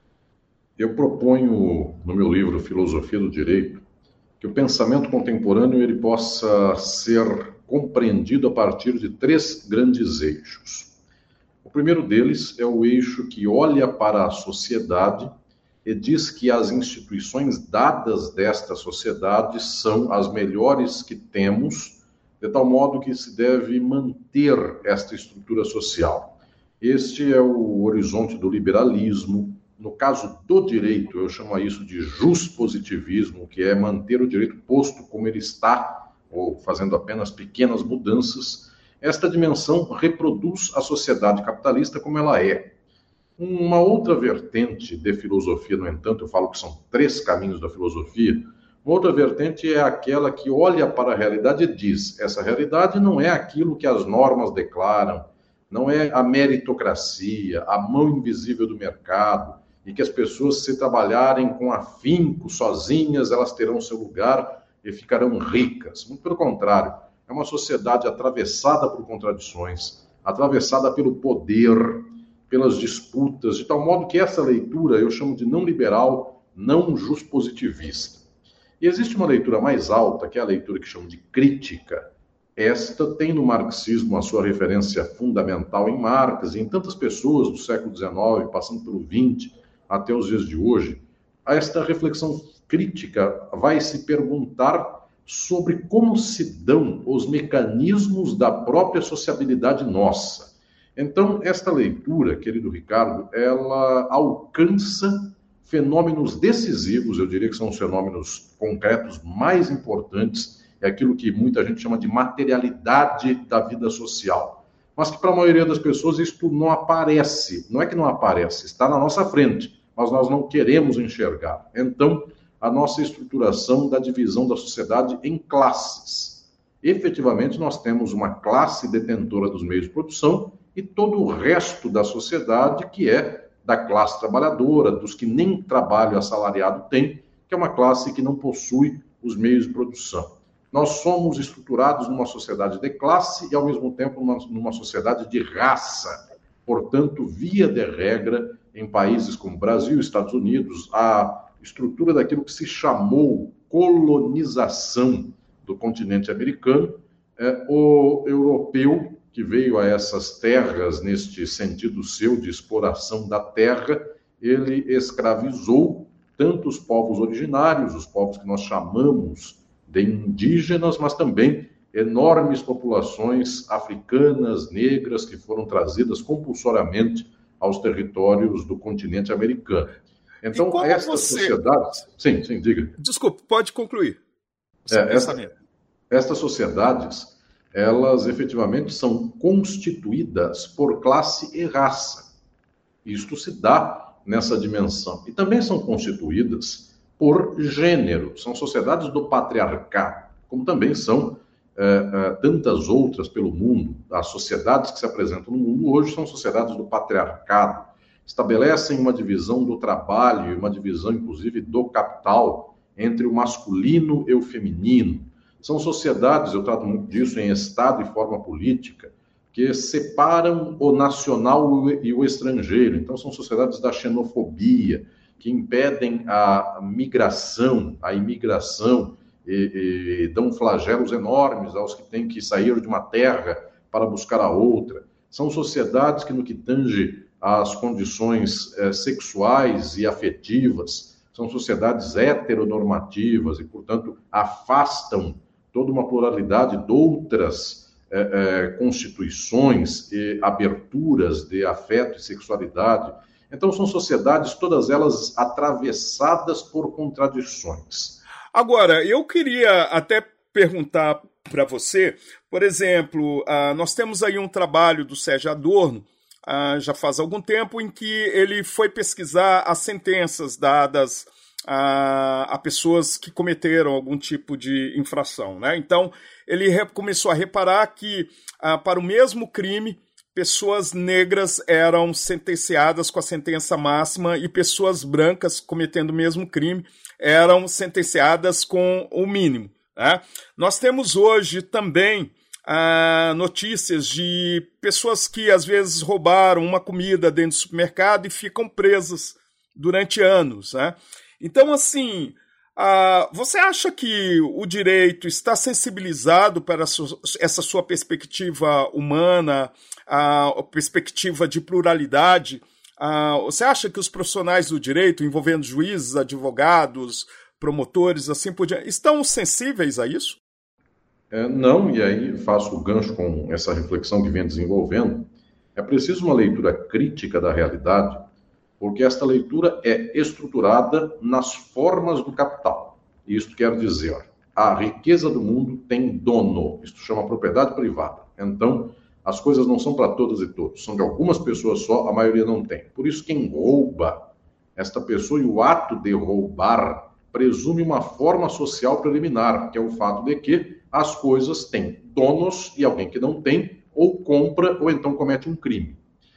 Eu proponho no meu livro Filosofia do Direito que o pensamento contemporâneo ele possa ser compreendido a partir de três grandes eixos. O primeiro deles é o eixo que olha para a sociedade e diz que as instituições dadas desta sociedade são as melhores que temos, de tal modo que se deve manter esta estrutura social. Este é o horizonte do liberalismo. No caso do direito, eu chamo isso de juspositivismo, que é manter o direito posto como ele está, ou fazendo apenas pequenas mudanças. Esta dimensão reproduz a sociedade capitalista como ela é. Uma outra vertente de filosofia, no entanto, eu falo que são três caminhos da filosofia, uma outra vertente é aquela que olha para a realidade e diz: essa realidade não é aquilo que as normas declaram, não é a meritocracia, a mão invisível do mercado, e que as pessoas, se trabalharem com afinco, sozinhas, elas terão seu lugar e ficarão ricas. Muito pelo contrário. É uma sociedade atravessada por contradições, atravessada pelo poder, pelas disputas, de tal modo que essa leitura eu chamo de não liberal, não juspositivista. E existe uma leitura mais alta, que é a leitura que chamo de crítica. Esta tem no marxismo a sua referência fundamental em Marx e em tantas pessoas do século XIX, passando pelo XX, até os dias de hoje. Esta reflexão crítica vai se perguntar sobre como se dão os mecanismos da própria sociabilidade nossa. Então, esta leitura, querido Ricardo, ela alcança fenômenos decisivos, eu diria que são os fenômenos concretos mais importantes, é aquilo que muita gente chama de materialidade da vida social. Mas que para a maioria das pessoas isto não aparece, não é que não aparece, está na nossa frente, mas nós não queremos enxergar. Então, a nossa estruturação da divisão da sociedade em classes. Efetivamente, nós temos uma classe detentora dos meios de produção e todo o resto da sociedade que é da classe trabalhadora, dos que nem trabalho assalariado tem, que é uma classe que não possui os meios de produção. Nós somos estruturados numa sociedade de classe e, ao mesmo tempo, numa sociedade de raça. Portanto, via de regra, em países como Brasil e Estados Unidos, a estrutura daquilo que se chamou colonização do continente americano, o europeu que veio a essas terras neste sentido seu de exploração da terra, ele escravizou tanto os povos originários, os povos que nós chamamos de indígenas, mas também enormes populações africanas, negras, que foram trazidas compulsoriamente aos territórios do continente americano. Então, estas sociedades... Sim, diga. Desculpe, pode concluir. Estas sociedades, elas efetivamente são constituídas por classe e raça. Isto se dá nessa dimensão. E também são constituídas por gênero, são sociedades do patriarcado, como também são tantas outras pelo mundo. As sociedades que se apresentam no mundo hoje são sociedades do patriarcado, estabelecem uma divisão do trabalho, uma divisão, inclusive, do capital entre o masculino e o feminino. São sociedades, eu trato muito disso em Estado e forma política, que separam o nacional e o estrangeiro. Então, são sociedades da xenofobia, que impedem a migração, a imigração, e dão flagelos enormes aos que têm que sair de uma terra para buscar a outra. São sociedades que, no que tange às condições sexuais e afetivas, são sociedades heteronormativas e, portanto, afastam toda uma pluralidade de outras constituições e aberturas de afeto e sexualidade. Então, são sociedades, todas elas atravessadas por contradições. Agora, eu queria até perguntar para você, por exemplo, nós temos aí um trabalho do Sérgio Adorno, já faz algum tempo, em que ele foi pesquisar as sentenças dadas a pessoas que cometeram algum tipo de infração, né? Então, ele começou a reparar que, para o mesmo crime, pessoas negras eram sentenciadas com a sentença máxima e pessoas brancas cometendo o mesmo crime eram sentenciadas com o mínimo, né? Nós temos hoje também notícias de pessoas que às vezes roubaram uma comida dentro do supermercado e ficam presas durante anos, né? Então, assim, você acha que o direito está sensibilizado para essa sua perspectiva humana, a perspectiva de pluralidade? Você acha que os profissionais do direito, envolvendo juízes, advogados, promotores, assim por diante, estão sensíveis a isso? Não, e aí faço o gancho com essa reflexão que vem desenvolvendo. É preciso uma leitura crítica da realidade, porque esta leitura é estruturada nas formas do capital. Isto quer dizer, a riqueza do mundo tem dono, isto chama propriedade privada. Então, as coisas não são para todas e todos, são de algumas pessoas só, a maioria não tem. Por isso, quem rouba, esta pessoa e o ato de roubar, presume uma forma social preliminar, que é o fato de que as coisas têm donos e alguém que não tem, ou compra, ou então comete um crime.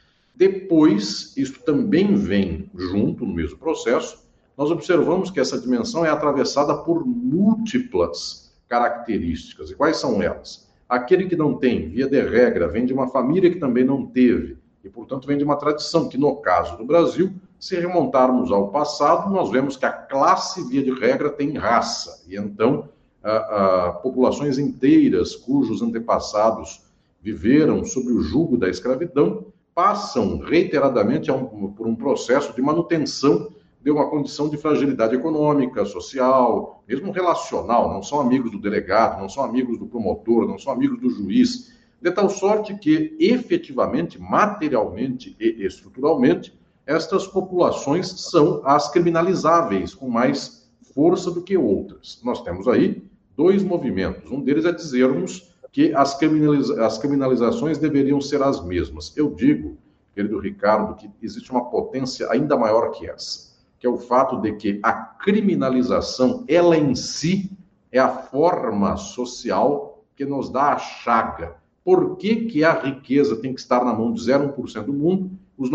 Depois, isso também vem junto no mesmo processo, nós observamos que essa dimensão é atravessada por múltiplas características. E quais são elas? Aquele que não tem, via de regra, vem de uma família que também não teve, e, portanto, vem de uma tradição que, no caso do Brasil, se remontarmos ao passado, nós vemos que a classe, via de regra, tem raça. E, então, populações inteiras cujos antepassados viveram sob o jugo da escravidão passam reiteradamente por um processo de manutenção de uma condição de fragilidade econômica, social, mesmo relacional. Não são amigos do delegado, não são amigos do promotor, não são amigos do juiz, de tal sorte que, efetivamente, materialmente e estruturalmente, estas populações são as criminalizáveis com mais força do que outras. Nós temos aí dois movimentos. Um deles é dizermos que as criminalizações deveriam ser as mesmas. Eu digo, querido Ricardo, que existe uma potência ainda maior que essa, que é o fato de que a criminalização, ela em si, é a forma social que nos dá a chaga. Por que a riqueza tem que estar na mão de 0,1% do mundo, os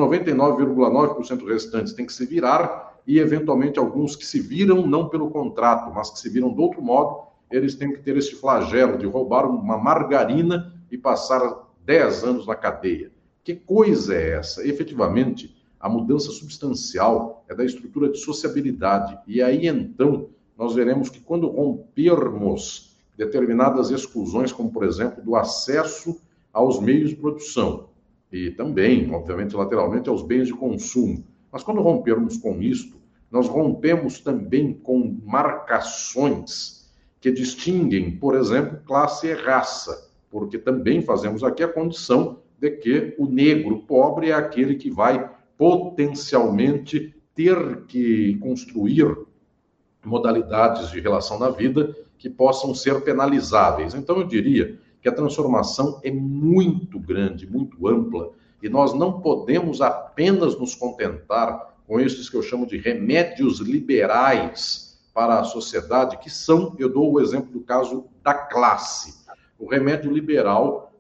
99,9% restantes têm que se virar, e eventualmente alguns que se viram não pelo contrato, mas que se viram de outro modo, eles têm que ter esse flagelo de roubar uma margarina e passar 10 anos na cadeia. Que coisa é essa? Efetivamente, a mudança substancial é da estrutura de sociabilidade. E aí, então, nós veremos que quando rompermos determinadas exclusões, como, por exemplo, do acesso aos meios de produção, e também, obviamente, lateralmente, aos bens de consumo, mas quando rompermos com isto, nós rompemos também com marcações que distinguem, por exemplo, classe e raça, porque também fazemos aqui a condição de que o negro pobre é aquele que vai potencialmente ter que construir modalidades de relação na vida que possam ser penalizáveis. Então, eu diria que a transformação é muito grande, muito ampla, e nós não podemos apenas nos contentar com esses que eu chamo de remédios liberais para a sociedade, que são, eu dou o exemplo do caso da classe, o remédio liberal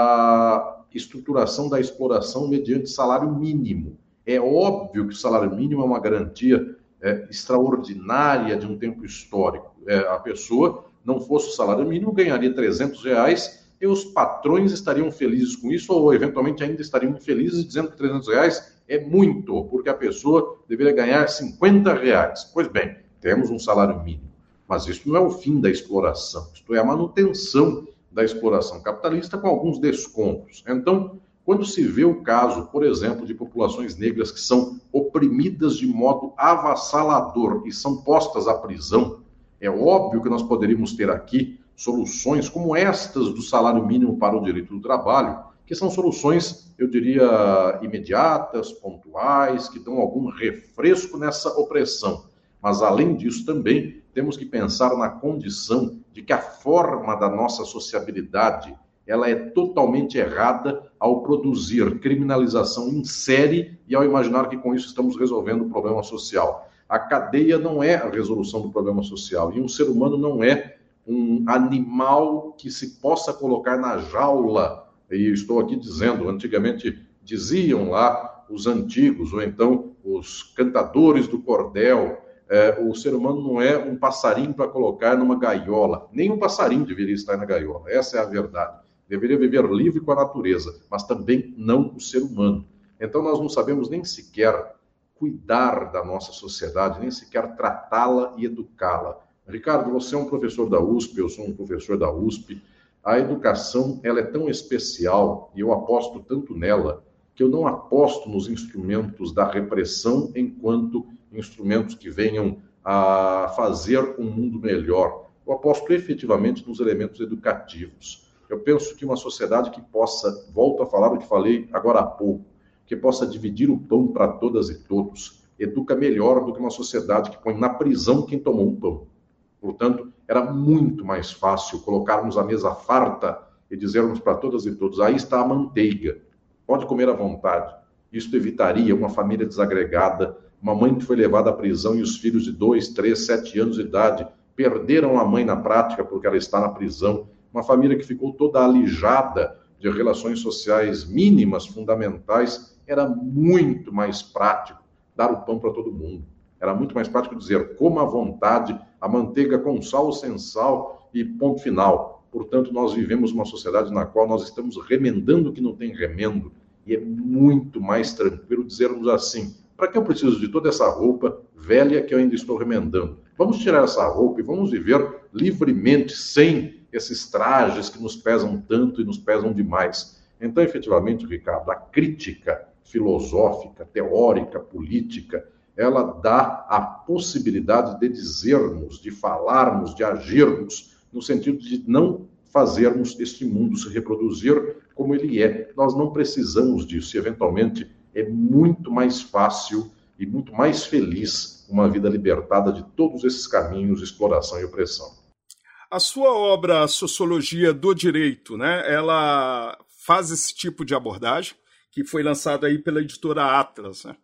da estruturação da exploração mediante salário mínimo. É óbvio que o salário mínimo é uma garantia extraordinária de um tempo histórico. A pessoa, não fosse o salário mínimo, ganharia R$300 e os patrões estariam felizes com isso, ou eventualmente ainda estariam infelizes dizendo que R$300 é muito, porque a pessoa deveria ganhar R$50. Pois bem, temos um salário mínimo, mas isso não é o fim da exploração, isto é a manutenção da exploração capitalista com alguns descontos. Então, quando se vê o caso, por exemplo, de populações negras que são oprimidas de modo avassalador e são postas à prisão, é óbvio que nós poderíamos ter aqui soluções como estas do salário mínimo para o direito do trabalho, que são soluções, eu diria, imediatas, pontuais, que dão algum refresco nessa opressão. Mas, além disso, também temos que pensar na condição de que a forma da nossa sociabilidade ela é totalmente errada ao produzir criminalização em série e ao imaginar que com isso estamos resolvendo o problema social. A cadeia não é a resolução do problema social e um ser humano não é um animal que se possa colocar na jaula. E estou aqui dizendo, antigamente diziam lá os antigos, ou então os cantadores do cordel, o ser humano não é um passarinho para colocar numa gaiola. Nem um passarinho deveria estar na gaiola, essa é a verdade. Deveria viver livre com a natureza, mas também não o ser humano. Então nós não sabemos nem sequer cuidar da nossa sociedade, nem sequer tratá-la e educá-la. Ricardo, você é um professor da USP, eu sou um professor da USP. A educação ela é tão especial, e eu aposto tanto nela, que eu não aposto nos instrumentos da repressão enquanto instrumentos que venham a fazer um mundo melhor. Eu aposto efetivamente nos elementos educativos. Eu penso que uma sociedade que possa, volto a falar o que falei agora há pouco, que possa dividir o pão para todas e todos, educa melhor do que uma sociedade que põe na prisão quem tomou um pão. Portanto, era muito mais fácil colocarmos a mesa farta e dizermos para todas e todos, aí está a manteiga, pode comer à vontade. Isso evitaria uma família desagregada, uma mãe que foi levada à prisão e os filhos de 2, 3, 7 anos de idade perderam a mãe na prática porque ela está na prisão, uma família que ficou toda alijada de relações sociais mínimas, fundamentais. Era muito mais prático dar o pão para todo mundo. Era muito mais prático dizer, coma à vontade, a manteiga com sal ou sem sal e ponto final. Portanto, nós vivemos uma sociedade na qual nós estamos remendando o que não tem remendo. E é muito mais tranquilo dizermos assim, para que eu preciso de toda essa roupa velha que eu ainda estou remendando? Vamos tirar essa roupa e vamos viver livremente, sem esses trajes que nos pesam tanto e nos pesam demais. Então, efetivamente, Ricardo, a crítica filosófica, teórica, política, ela dá a possibilidade de dizermos, de falarmos, de agirmos, no sentido de não fazermos este mundo se reproduzir como ele é. Nós não precisamos disso e, eventualmente, é muito mais fácil e muito mais feliz uma vida libertada de todos esses caminhos de exploração e opressão. A sua obra Sociologia do Direito, né, ela faz esse tipo de abordagem, que foi lançada aí pela editora Atlas, né?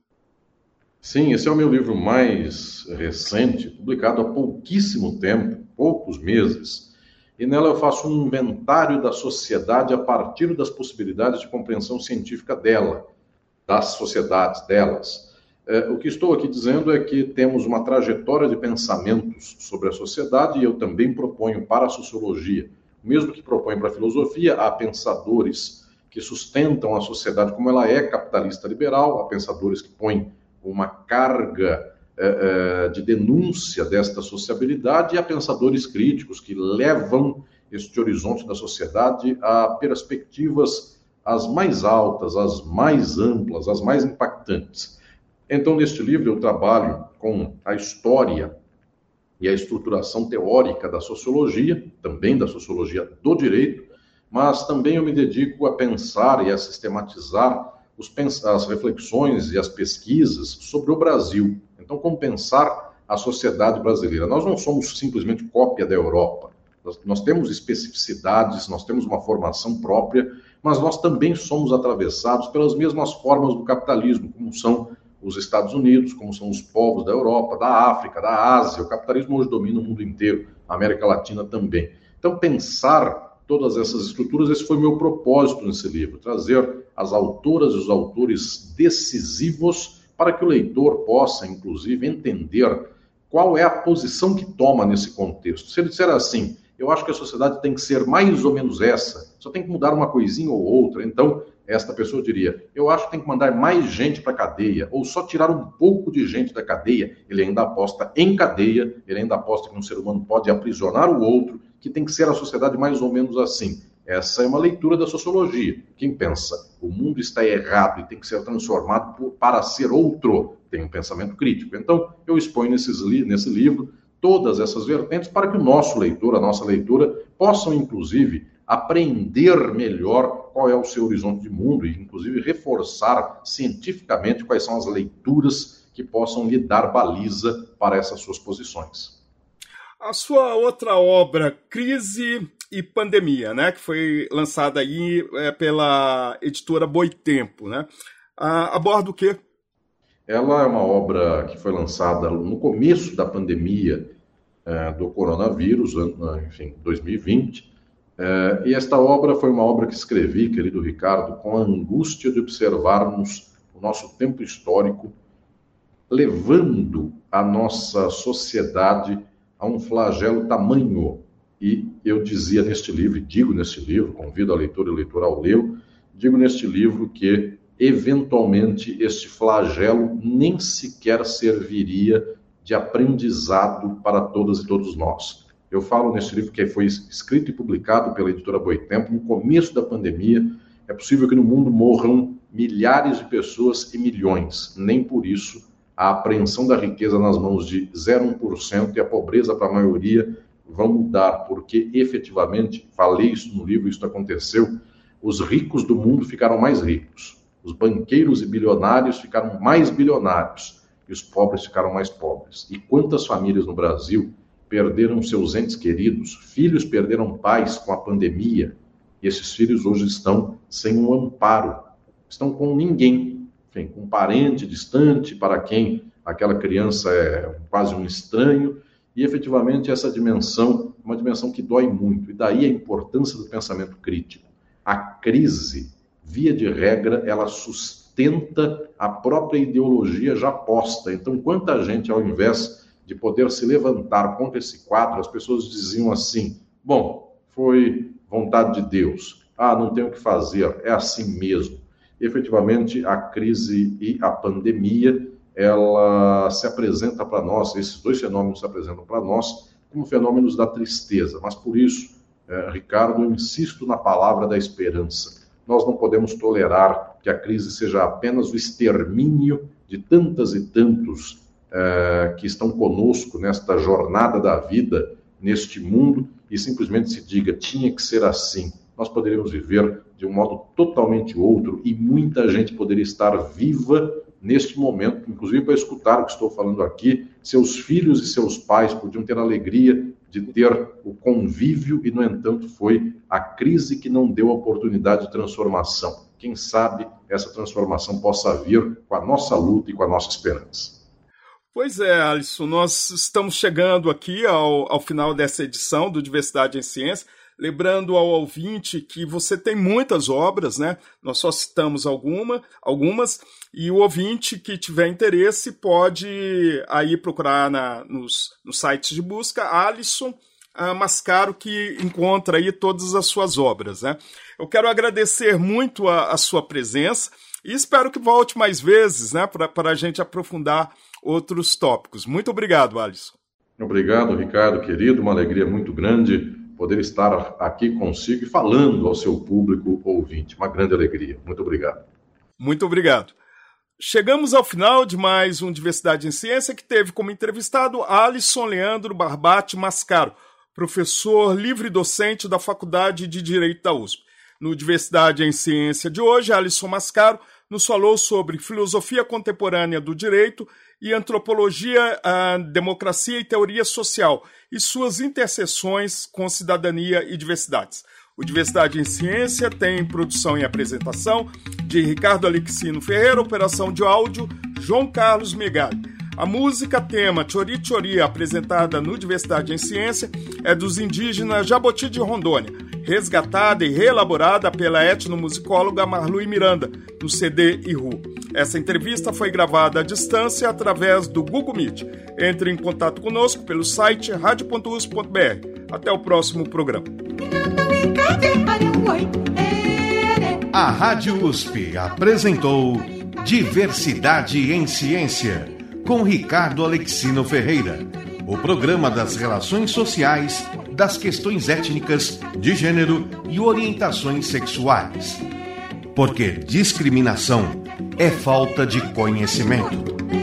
Sim, esse é o meu livro mais recente, publicado há pouquíssimo tempo, poucos meses, e nela eu faço um inventário da sociedade a partir das possibilidades de compreensão científica dela, das sociedades delas. O que estou aqui dizendo é que temos uma trajetória de pensamentos sobre a sociedade e eu também proponho para a sociologia, mesmo que proponho para a filosofia, há pensadores que sustentam a sociedade como ela é capitalista liberal, há pensadores que põem uma carga de denúncia desta sociabilidade e há pensadores críticos que levam este horizonte da sociedade a perspectivas as mais altas, as mais amplas, as mais impactantes. Então, neste livro, eu trabalho com a história e a estruturação teórica da sociologia, também da sociologia do direito, mas também eu me dedico a pensar e a sistematizar as reflexões e as pesquisas sobre o Brasil. Então, como pensar a sociedade brasileira? Nós não somos simplesmente cópia da Europa. Nós temos especificidades, nós temos uma formação própria, mas nós também somos atravessados pelas mesmas formas do capitalismo, como são os Estados Unidos, como são os povos da Europa, da África, da Ásia. O capitalismo hoje domina o mundo inteiro, a América Latina também. Então, pensar todas essas estruturas, esse foi o meu propósito nesse livro, trazer as autoras e os autores decisivos para que o leitor possa, inclusive, entender qual é a posição que toma nesse contexto. Se ele disser assim, eu acho que a sociedade tem que ser mais ou menos essa, só tem que mudar uma coisinha ou outra, então esta pessoa diria, eu acho que tem que mandar mais gente para a cadeia, ou só tirar um pouco de gente da cadeia, ele ainda aposta em cadeia, ele ainda aposta que um ser humano pode aprisionar o outro, que tem que ser a sociedade mais ou menos assim. Essa é uma leitura da sociologia. Quem pensa, o mundo está errado e tem que ser transformado para ser outro, tem um pensamento crítico. Então, eu exponho nesse livro todas essas vertentes para que o nosso leitor, a nossa leitura, possam, inclusive, aprender melhor qual é o seu horizonte de mundo e, inclusive, reforçar cientificamente quais são as leituras que possam lhe dar baliza para essas suas posições. A sua outra obra, Crise e Pandemia, né, que foi lançada aí pela editora Boitempo, né, aborda o quê? Ela é uma obra que foi lançada no começo da pandemia do coronavírus, enfim, 2020, e esta obra foi uma obra que escrevi, querido Ricardo, com a angústia de observarmos o nosso tempo histórico levando a nossa sociedade a um flagelo tamanho. E eu dizia neste livro, digo neste livro, convido a leitor e o leitor ao lê-lo, digo neste livro que, eventualmente, este flagelo nem sequer serviria de aprendizado para todas e todos nós. Eu falo neste livro que foi escrito e publicado pela editora Boitempo, no começo da pandemia, é possível que no mundo morram milhares de pessoas e milhões, nem por isso a apreensão da riqueza nas mãos de 0,1% e a pobreza para a maioria vão mudar, porque efetivamente, falei isso no livro, isso aconteceu, os ricos do mundo ficaram mais ricos, os banqueiros e bilionários ficaram mais bilionários e os pobres ficaram mais pobres. E quantas famílias no Brasil perderam seus entes queridos, filhos perderam pais com a pandemia, e esses filhos hoje estão sem um amparo, estão com ninguém, enfim, com um parente distante para quem aquela criança é quase um estranho, e efetivamente essa dimensão é uma dimensão que dói muito, e daí a importância do pensamento crítico. A crise, via de regra, ela sustenta a própria ideologia já posta. Então, quanta gente, ao invés de poder se levantar contra esse quadro, as pessoas diziam assim, bom, foi vontade de Deus, não tem o que fazer, é assim mesmo. Efetivamente, a crise e a pandemia, ela se apresenta para nós, esses dois fenômenos se apresentam para nós como fenômenos da tristeza, mas por isso, Ricardo, eu insisto na palavra da esperança. Nós não podemos tolerar que a crise seja apenas o extermínio de tantas e tantos que estão conosco nesta jornada da vida, neste mundo, e simplesmente se diga, tinha que ser assim. Nós poderíamos viver de um modo totalmente outro e muita gente poderia estar viva neste momento, inclusive para escutar o que estou falando aqui, seus filhos e seus pais podiam ter a alegria de ter o convívio e, no entanto, foi a crise que não deu a oportunidade de transformação. Quem sabe essa transformação possa vir com a nossa luta e com a nossa esperança. Pois é, Alisson, nós estamos chegando aqui ao final dessa edição do Diversidade em Ciência, lembrando ao ouvinte que você tem muitas obras, né? Nós só citamos algumas, e o ouvinte que tiver interesse pode aí procurar nos sites de busca Alisson Mascaro, que encontra aí todas as suas obras, né? Eu quero agradecer muito a sua presença e espero que volte mais vezes, né? Para a gente aprofundar outros tópicos. Muito obrigado, Alisson. Obrigado, Ricardo, querido, uma alegria muito grande poder estar aqui consigo e falando ao seu público ouvinte. Uma grande alegria. Muito obrigado. Muito obrigado. Chegamos ao final de mais um Diversidade em Ciência, que teve como entrevistado Alisson Leandro Barbatti Mascaro, professor livre-docente da Faculdade de Direito da USP. No Diversidade em Ciência de hoje, Alisson Mascaro nos falou sobre filosofia contemporânea do direito e antropologia, democracia e teoria social, e suas interseções com cidadania e diversidades. O Diversidade em Ciência tem produção e apresentação de Ricardo Alexino Ferreira, operação de áudio João Carlos Megali. A música tema Chori Chori, apresentada no Diversidade em Ciência, é dos indígenas Jaboti de Rondônia, resgatada e reelaborada pela etnomusicóloga Marlui Miranda, no CD Ihu. Essa entrevista foi gravada à distância através do Google Meet. Entre em contato conosco pelo site radio.usp.br. Até o próximo programa. A Rádio USP apresentou Diversidade em Ciência, com Ricardo Alexino Ferreira, o programa das relações sociais, das questões étnicas, de gênero e orientações sexuais. Porque discriminação é falta de conhecimento.